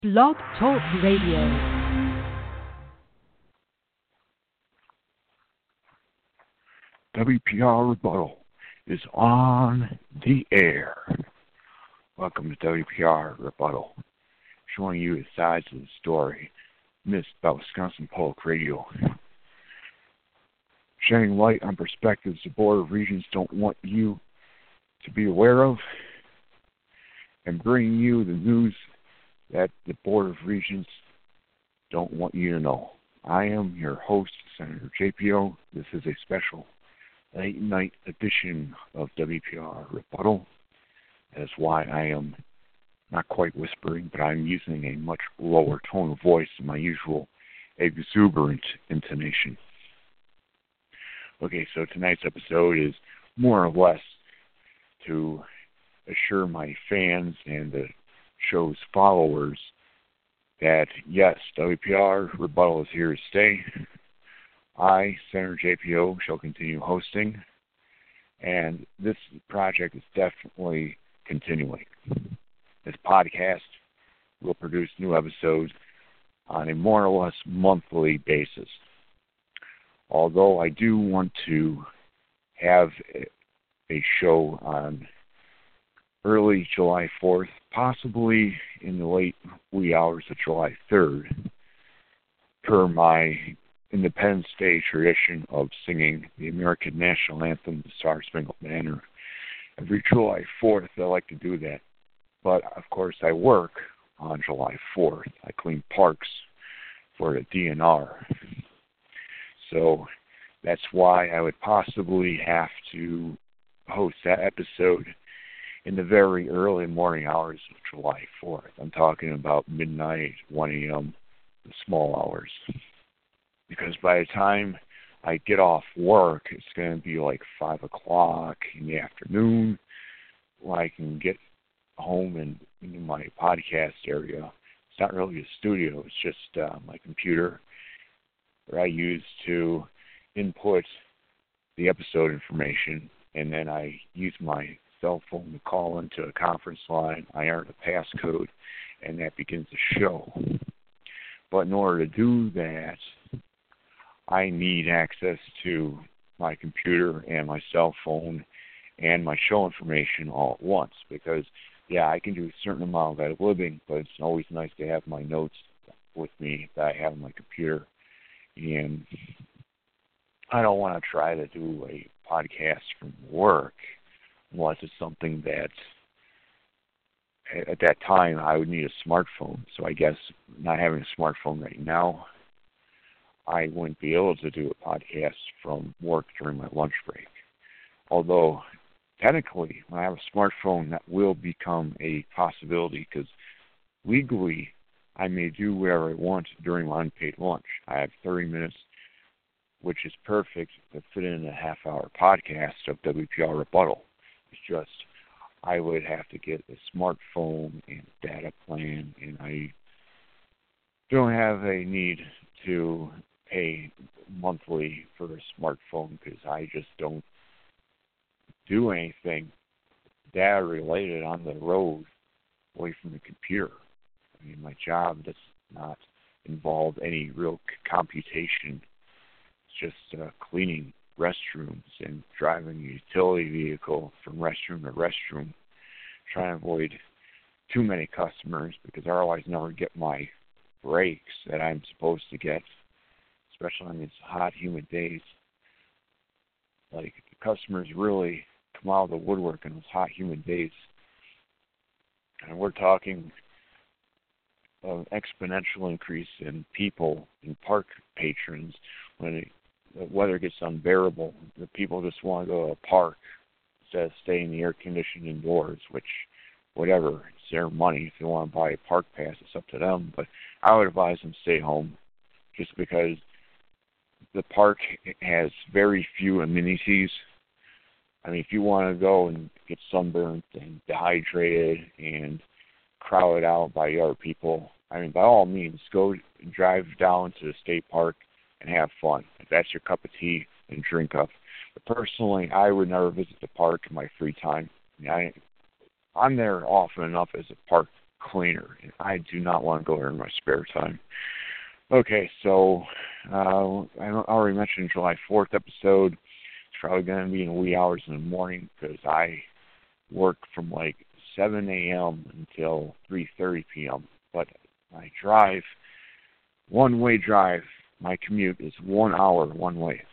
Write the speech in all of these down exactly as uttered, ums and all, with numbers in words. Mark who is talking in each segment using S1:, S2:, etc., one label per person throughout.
S1: Blog Talk Radio.
S2: W P R Rebuttal is on the air. Welcome to W P R Rebuttal, showing you the sides of the story missed by Wisconsin Public Radio. Shedding light on perspectives the Board of Regents don't want you to be aware of, and bringing you the news that the Board of Regents don't want you to know. I am your host, Senator J P O. This is a special late night edition of W P R Rebuttal. That's why I am not quite whispering, but I'm using a much lower tone of voice than my usual exuberant intonation. Okay, so tonight's episode is more or less to assure my fans and the show's followers that, yes, W P R Rebuttal is here to stay. I, Senator J P O, shall continue hosting, and this project is definitely continuing. This podcast will produce new episodes on a more or less monthly basis. Although I do want to have a show on early July fourth, possibly in the late wee hours of July third, per my Independence Day tradition of singing the American National Anthem, the Star Spangled Banner. Every July fourth, I like to do that. But, of course, I work on July fourth. I clean parks for the D N R. So that's why I would possibly have to host that episode in the very early morning hours of July fourth. I'm talking about midnight, one a.m., the small hours. Because by the time I get off work, it's going to be like five o'clock in the afternoon, when I can get home and into my podcast area. It's not really a studio, it's just uh, my computer, where I use to input the episode information, and then I use my cell phone to call into a conference line. I enter the passcode, and that begins the show. But in order to do that, I need access to my computer and my cell phone and my show information all at once, because, yeah, I can do a certain amount of ad-libbing, but it's always nice to have my notes with me that I have on my computer. And I don't want to try to do a podcast from work unless it's something that at that time I would need a smartphone. So I guess not having a smartphone right now, I wouldn't be able to do a podcast from work during my lunch break. Although, technically, when I have a smartphone, that will become a possibility, because legally, I may do whatever I want during my unpaid lunch. I have thirty minutes, which is perfect to fit in a half-hour podcast of W P R Rebuttal. It's just I would have to get a smartphone and data plan, and I don't have a need to pay monthly for a smartphone, because I just don't do anything data related on the road away from the computer. I mean, my job does not involve any real computation. It's just uh, cleaning restrooms and driving a utility vehicle from restroom to restroom, trying to avoid too many customers, because I otherwise never get my breaks that I'm supposed to get, especially on these hot, humid days. Like, the customers really come out of the woodwork in those hot, humid days. And we're talking of an exponential increase in people, in park patrons, when it, the weather gets unbearable. The people just want to go to a park instead of staying in the air-conditioned indoors, which, whatever, it's their money. If they want to buy a park pass, it's up to them. But I would advise them to stay home, just because the park has very few amenities. I mean, if you want to go and get sunburned and dehydrated and crowded out by other people, I mean, by all means, go drive down to the state park and have fun. If that's your cup of tea, then drink up. But personally, I would never visit the park in my free time. I mean, I, I'm there often enough as a park cleaner. I do not want to go there in my spare time. Okay, so uh, I already mentioned July fourth episode. It's probably going to be in the wee hours in the morning because I work from like seven a.m. until three thirty p.m. But I drive, one-way drive, my commute is one hour one way.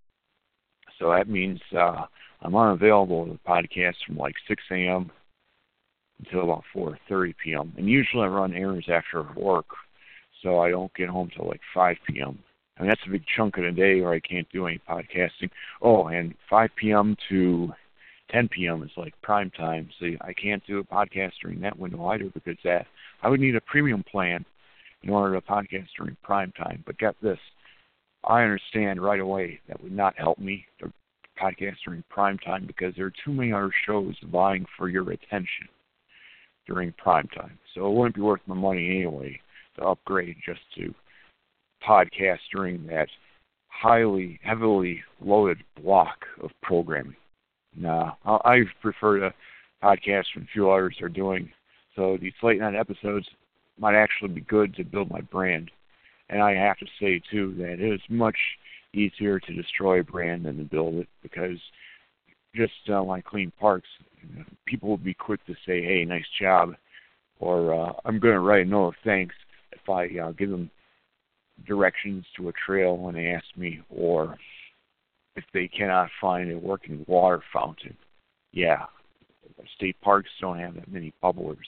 S2: So that means uh, I'm unavailable to the podcast from like six a.m. until about four thirty p.m. And usually I run errands after work, so I don't get home till like five p.m. I mean, that's a big chunk of the day where I can't do any podcasting. Oh, and five p.m. to ten p.m. is like prime time, so I can't do a podcast during that window either because that I would need a premium plan in order to podcast during prime time. But get this, I understand right away that would not help me to podcast during prime time because there are too many other shows vying for your attention during prime time. So it wouldn't be worth my money anyway to upgrade just to podcast during that highly, heavily loaded block of programming. Nah, I prefer to podcast when few others are doing. So these late night episodes might actually be good to build my brand. And I have to say, too, that it is much easier to destroy a brand than to build it because just uh, like Clean Parks, people will be quick to say, hey, nice job, or uh, I'm going to write a note of thanks if I uh, give them directions to a trail when they ask me, or if they cannot find a working water fountain. Yeah, state parks don't have that many bubblers.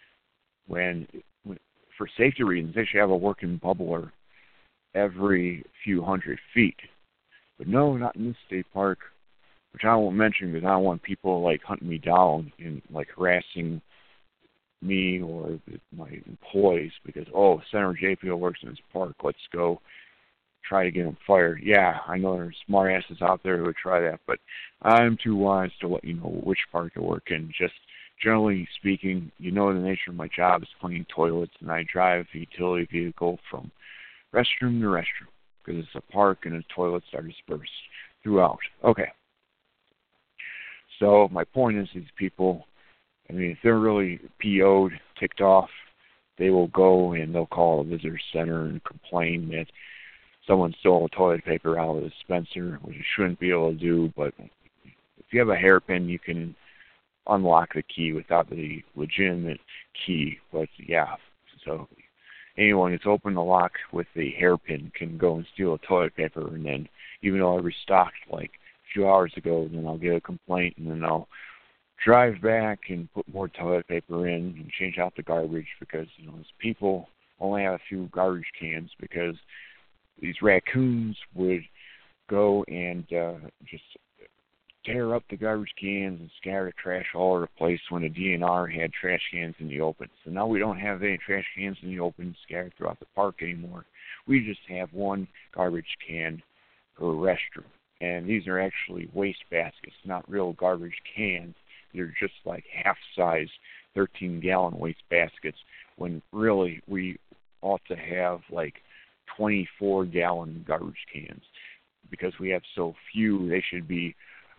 S2: When, when for safety reasons, they should have a working bubbler every few hundred feet. But no, not in this state park, which I won't mention because I don't want people like hunting me down and like harassing me or the, my employees because, oh, Senator J P O works in this park, let's go try to get him fired. Yeah, I know there's smart asses out there who would try that, but I'm too wise to let you know which park I work in. Just generally speaking, you know the nature of my job is cleaning toilets, and I drive a utility vehicle from restroom to restroom because it's a park and the toilets are dispersed throughout. Okay. So my point is these people, I mean, if they're really P O'd, ticked off, they will go and they'll call a visitor center and complain that someone stole toilet paper out of the dispenser, which you shouldn't be able to do, but if you have a hairpin, you can unlock the key without the legitimate key. But yeah, so anyone that's opened the lock with the hairpin can go and steal a toilet paper, and then even though I restocked like a few hours ago, then I'll get a complaint, and then I'll drive back and put more toilet paper in and change out the garbage because, you know, these people only have a few garbage cans because these raccoons would go and uh, just tear up the garbage cans and scatter the trash all over the place when the D N R had trash cans in the open. So now we don't have any trash cans in the open scattered throughout the park anymore. We just have one garbage can per restroom. And these are actually waste baskets, not real garbage cans. They're just like half-size thirteen-gallon waste baskets when really we ought to have like twenty-four-gallon garbage cans. Because we have so few, they should be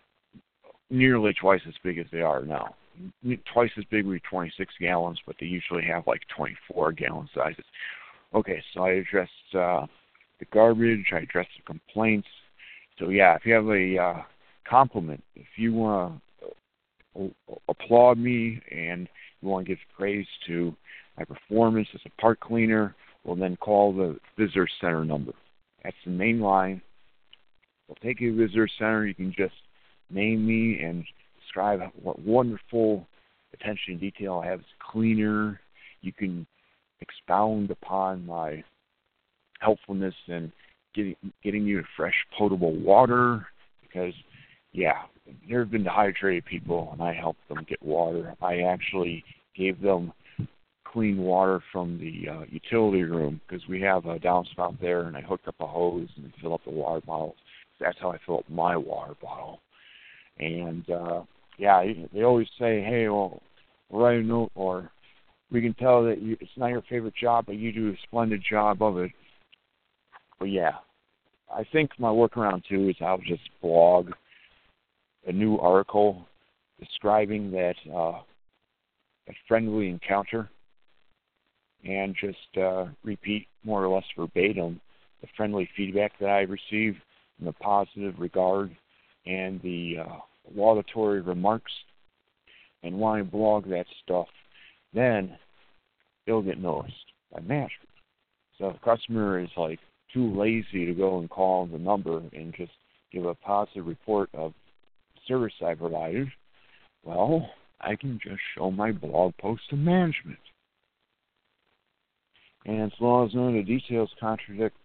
S2: nearly twice as big as they are now. Twice as big would be twenty-six gallons, but they usually have like twenty-four-gallon sizes. Okay, so I addressed uh, the garbage, I addressed the complaints. So yeah, if you have a uh, compliment, if you want to applaud me and you want to give praise to my performance as a park cleaner, well then call the visitor center number. That's the main line. We'll take you to the visitor center. You can just name me and describe what wonderful attention to detail I have as a cleaner. You can expound upon my helpfulness in getting, getting you to fresh, potable water because, yeah, there have been dehydrated people, and I helped them get water. I actually gave them clean water from the uh, utility room because we have a downspout there, and I hooked up a hose and filled up the water bottles. That's how I fill up my water bottle. And, uh, yeah, they always say, hey, well, write a note, or we can tell that you, it's not your favorite job, but you do a splendid job of it. But, yeah, I think my workaround, too, is I'll just blog a new article describing that uh, a friendly encounter and just uh, repeat more or less verbatim the friendly feedback that I received in the positive regard and the uh, laudatory remarks. And when I blog that stuff, then it'll get noticed by management. So if a customer is like too lazy to go and call the number and just give a positive report of service I provided, well, I can just show my blog post to management. And as long as none of the details contradict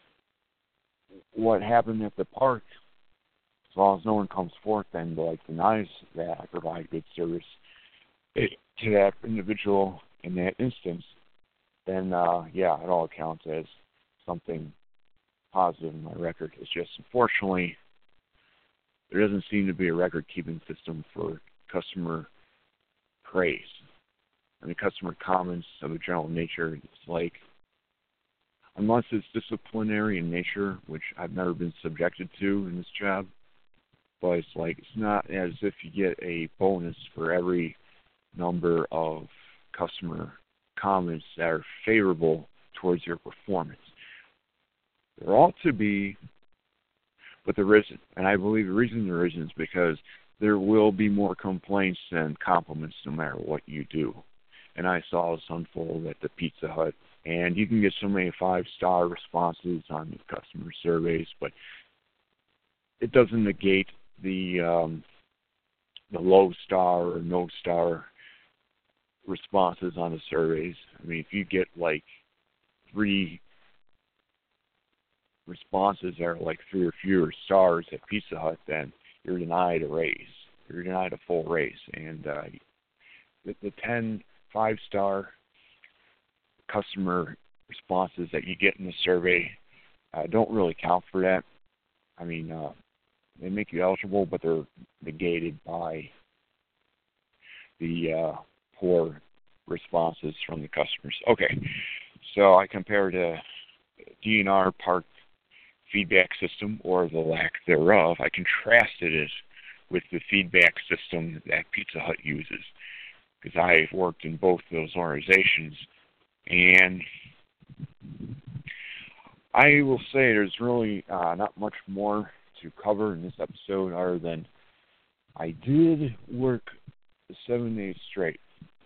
S2: what happened at the park, as long as no one comes forth and like denies that I provide good service to that individual in that instance, then uh, yeah, it all counts as something positive in my record. It's just, unfortunately, there doesn't seem to be a record-keeping system for customer praise. I mean, customer comments of a general nature, it's like, unless it's disciplinary in nature, which I've never been subjected to in this job, but it's like, it's not as if you get a bonus for every number of customer comments that are favorable towards your performance. There ought to be, but there isn't. And I believe the reason there isn't is because there will be more complaints than compliments no matter what you do. And I saw this unfold at the Pizza Hut. And you can get so many five-star responses on the customer surveys, but it doesn't negate the um, the low-star or no-star responses on the surveys. I mean, if you get like three responses that are like three or fewer stars at Pizza Hut, then you're denied a raise. You're denied a full raise. And uh, the, the ten five-star customer responses that you get in the survey uh, don't really count for that. I mean, uh, they make you eligible, but they're negated by the uh, poor responses from the customers. Okay, so I compared a D N R park feedback system, or the lack thereof. I contrasted it with the feedback system that Pizza Hut uses, because I've worked in both of those organizations, and I will say there's really uh, not much more to cover in this episode other than I did work seven days straight.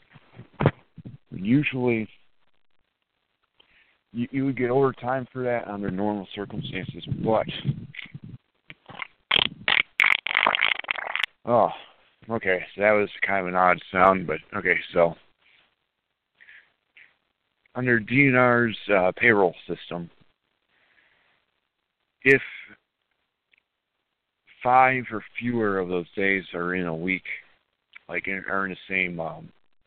S2: Usually, you, you would get overtime for that under normal circumstances, but oh, okay, so that was kind of an odd sound, but okay, so under D N R's uh, payroll system, if five or fewer of those days are in a week, like in, are in the same um,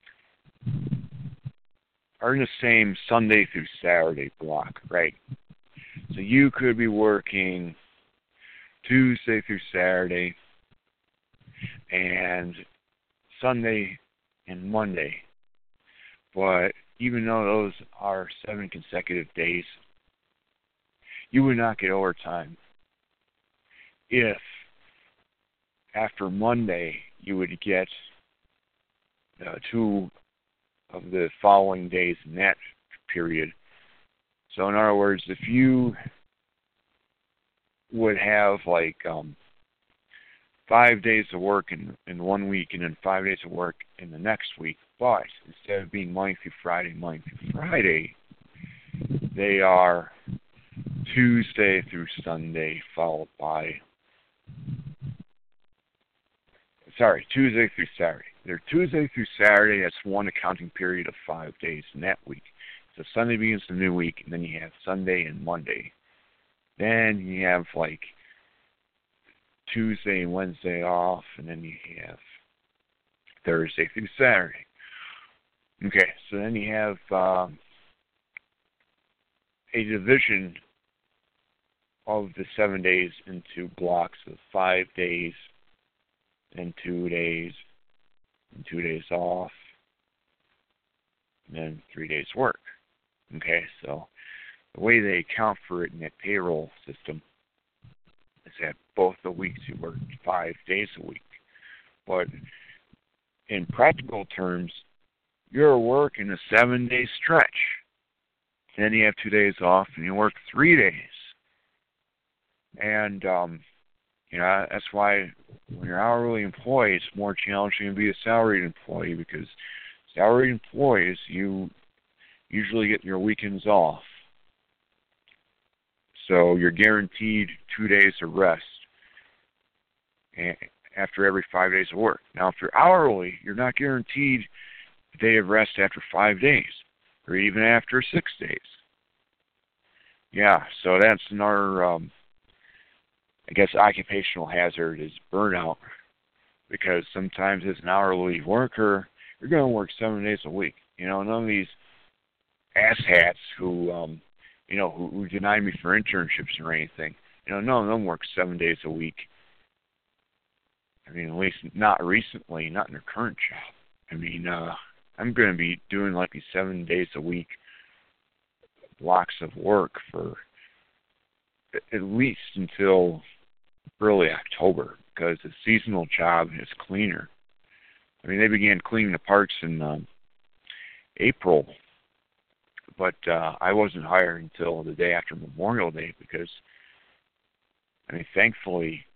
S2: are in the same Sunday through Saturday block, right? So you could be working Tuesday through Saturday and Sunday and Monday, but even though those are seven consecutive days, you would not get overtime if after Monday you would get uh, two of the following days in that period. So in other words, if you would have like um, five days of work in, in one week and then five days of work in the next week, but instead of being Monday through Friday, Monday through Friday, they are Tuesday through Sunday followed by, sorry, Tuesday through Saturday. They're Tuesday through Saturday, that's one accounting period of five days in that week. So Sunday begins the new week, and then you have Sunday and Monday. Then you have like Tuesday and Wednesday off, and then you have Thursday through Saturday. Okay, so then you have um, a division of the seven days into blocks of five days and two days and two days off and then three days work. Okay, so the way they account for it in that payroll system is that both the weeks you work five days a week. But in practical terms, you're working a seven-day stretch. Then you have two days off, and you work three days. And, um, you know, that's why when you're hourly employee, it's more challenging to be a salaried employee, because salaried employees, you usually get your weekends off. So you're guaranteed two days of rest after every five days of work. Now, if you're hourly, you're not guaranteed a day of rest after five days, or even after six days. Yeah, so that's another, um, I guess, occupational hazard is burnout, because sometimes as an hourly worker, you're going to work seven days a week. You know, none of these asshats who, um, you know, who, who deny me for internships or anything, you know, none of them work seven days a week. I mean, at least not recently, not in their current job. I mean, uh, I'm going to be doing like these seven days a week blocks of work for at least until early October, because the seasonal job is cleaner. I mean, they began cleaning the parks in um, April, but uh, I wasn't hired until the day after Memorial Day, because, I mean, thankfully,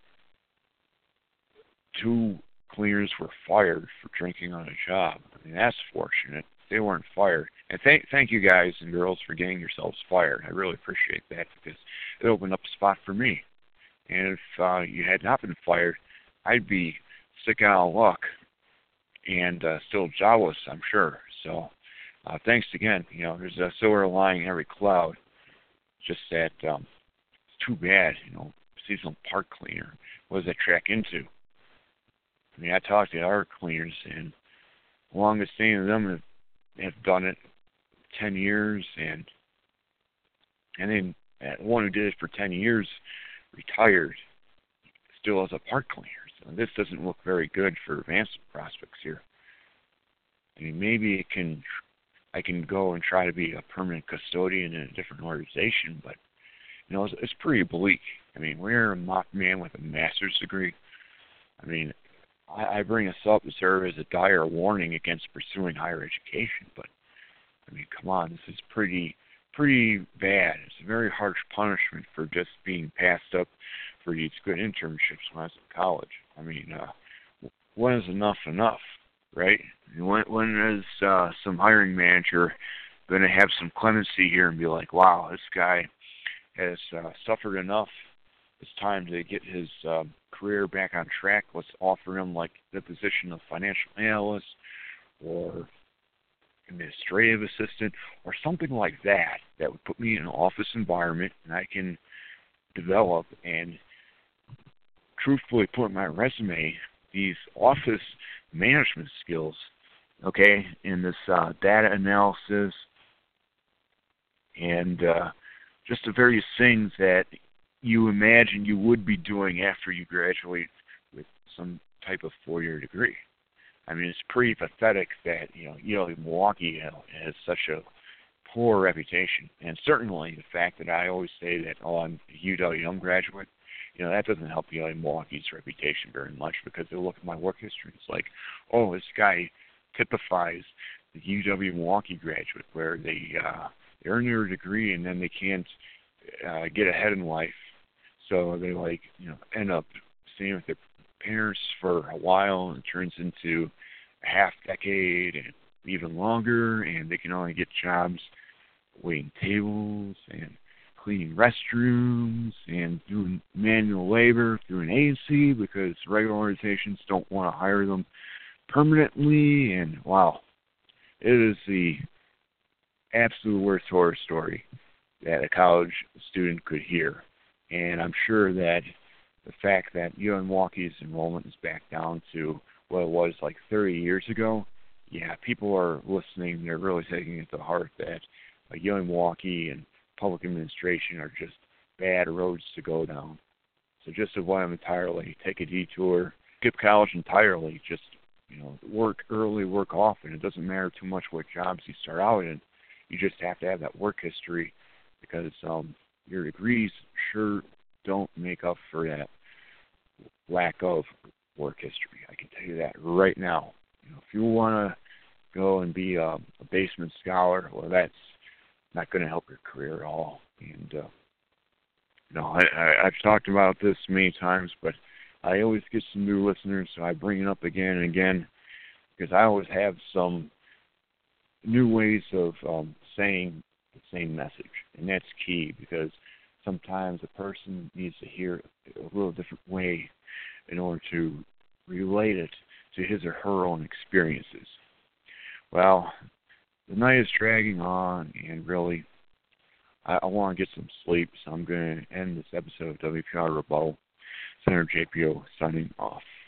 S2: two cleaners were fired for drinking on a job. I mean, that's fortunate. They weren't fired. And thank thank you guys and girls for getting yourselves fired. I really appreciate that, because it opened up a spot for me. And if uh, you had not been fired, I'd be sick out of luck and uh, still jobless, I'm sure. So uh, thanks again. You know, there's a silver lining in every cloud. Just that um, it's too bad, you know, seasonal park cleaner. What does that track into? I mean, I talked to our cleaners, and the longest thing of them have, have done it ten years, and and then the one who did it for ten years retired, still as a park cleaner. So this doesn't look very good for advancement prospects here. I mean, maybe it can, I can go and try to be a permanent custodian in a different organization, but you know, it's, it's pretty bleak. I mean, we're a mock man with a master's degree. I mean, I, I bring this up to serve as a dire warning against pursuing higher education, but I mean, come on, this is pretty, pretty bad. It's a very harsh punishment for just being passed up for these good internships when I was in college. I mean, uh, when is enough enough, right? When, when is uh, some hiring manager going to have some clemency here and be like, wow, this guy has uh, suffered enough. It's time to get his uh, career back on track. Let's offer him like the position of financial analyst or administrative assistant or something like that that would put me in an office environment and I can develop and truthfully put in my resume these office management skills, okay, in this uh, data analysis and uh, just the various things that you imagine you would be doing after you graduate with some type of four-year degree. I mean, it's pretty pathetic that, you know, U W Milwaukee has such a poor reputation. And certainly the fact that I always say that, oh, I'm a U W graduate, you know, that doesn't help U W Milwaukee's reputation very much, because they look at my work history. It's like, oh, this guy typifies the U W Milwaukee graduate, where they, uh, they earn their degree and then they can't uh, get ahead in life. So they, like, you know, end up staying with their parents for a while, and it turns into a half decade and even longer, and they can only get jobs waiting tables and cleaning restrooms and doing manual labor through an agency because regular organizations don't want to hire them permanently. And wow, it is the absolute worst horror story that a college student could hear. And I'm sure that the fact that U W Milwaukee's enrollment is back down to what it was like thirty years ago, yeah, people are listening. They're really taking it to heart that uh, U W Milwaukee and public administration are just bad roads to go down. So just avoid them entirely. Take a detour. Skip college entirely. Just, you know, work early, work often. It doesn't matter too much what jobs you start out in. You just have to have that work history, because um, your degrees sure don't make up for that lack of work history. I can tell you that right now. You know, if you want to go and be a, a basement scholar, well, that's not going to help your career at all. And, uh, you know, I, I, I've talked about this many times, but I always get some new listeners, so I bring it up again and again, because I always have some new ways of um, saying the same message, and that's key, because sometimes a person needs to hear a little different way in order to relate it to his or her own experiences. Well, the night is dragging on, and really, I, I want to get some sleep, so I'm going to end this episode of W P R Rebuttal. Senator J P O signing off.